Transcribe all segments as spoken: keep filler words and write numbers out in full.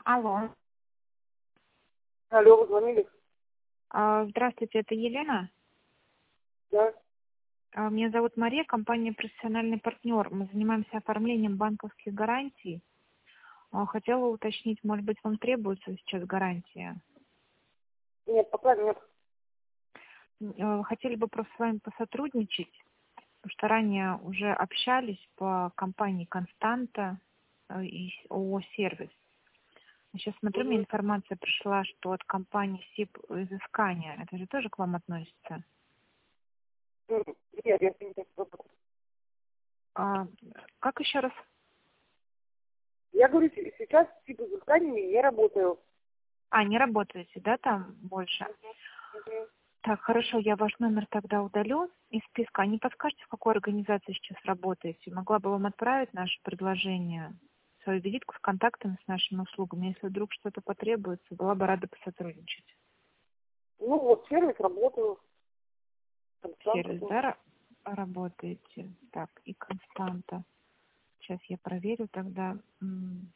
Алло. Алло, вы звонили? А, Здравствуйте, это Елена. Да. А, Меня зовут Мария, компания «Профессиональный партнер». Мы занимаемся оформлением банковских гарантий. А, Хотела уточнить, может быть, вам требуется сейчас гарантия? Нет, пока нет. Э, Хотели бы просто с вами посотрудничать, потому что ранее уже общались по компании «Константа» э, и ООО «Сервис». Сейчас смотрю, мне Угу. информация пришла, что от компании СИП изыскания. Это же тоже к вам относится? Нет, я с ним не работаю. А, Как еще раз? Я говорю, с- сейчас с типа изысканиями не работаю. А, не работаете, да, там больше? Угу. Так, хорошо, я ваш номер тогда удалю из списка. А не подскажете, в какой организации сейчас работаете? Могла бы вам отправить наше предложение, свою визитку с контактами, с нашими услугами. Если вдруг что-то потребуется, была бы рада посотрудничать. Ну вот, сервис работаю. Константа Сервис, да, тоже. ра- работаете? Так, и Константа. Сейчас я проверю тогда. М,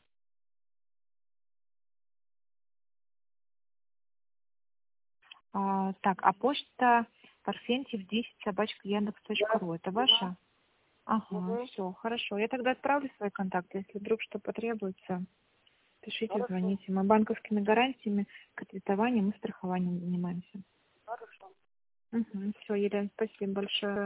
а, так, а почта парфентьев десять собачка яндекс точка Да. ру. Это Угу. ваша? Ага, Угу. все, хорошо. Я тогда отправлю свои контакты. Если вдруг что потребуется, пишите, Хорошо. звоните. Мы банковскими гарантиями, кредитованием и страхованием занимаемся. Хорошо. Угу, все, Елена, спасибо большое.